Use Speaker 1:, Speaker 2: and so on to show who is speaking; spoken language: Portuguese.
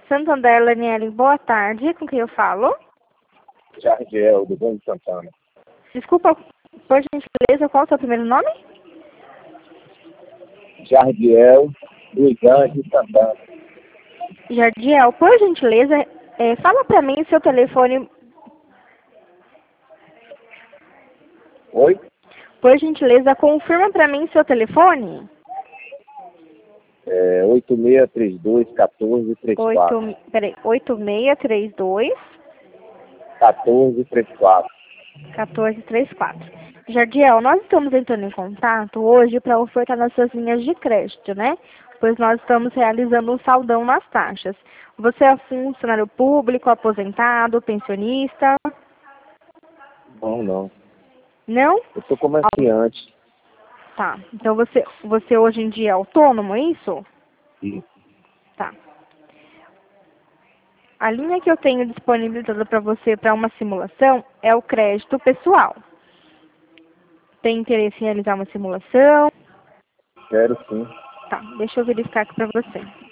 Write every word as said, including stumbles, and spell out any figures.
Speaker 1: Santander, Laniele, boa tarde. Com quem eu falo?
Speaker 2: Jardiel, do Bom de Santana.
Speaker 1: Desculpa, por gentileza, qual é o seu primeiro nome?
Speaker 2: Jardiel, do Igan de Santana.
Speaker 1: Jardiel, por gentileza, é, fala pra mim o seu telefone.
Speaker 2: Oi?
Speaker 1: Por gentileza, confirma pra mim seu telefone.
Speaker 2: É oito seis três dois, um quatro três quatro.
Speaker 1: oito, peraí, oito seis três dois,
Speaker 2: um quatro três quatro.
Speaker 1: um quatro três quatro. Jardiel, nós estamos entrando em contato hoje para ofertar nossas linhas de crédito, né? Pois nós estamos realizando um saldão nas taxas. Você é funcionário público, aposentado, pensionista?
Speaker 2: Não, não.
Speaker 1: Não?
Speaker 2: Eu sou comerciante.
Speaker 1: Tá. Então você, você hoje em dia é autônomo, é isso?
Speaker 2: Isso.
Speaker 1: Tá. A linha que eu tenho disponibilizada para você para uma simulação é o crédito pessoal. Tem interesse em realizar uma simulação?
Speaker 2: Quero sim.
Speaker 1: Tá, deixa eu verificar aqui para você.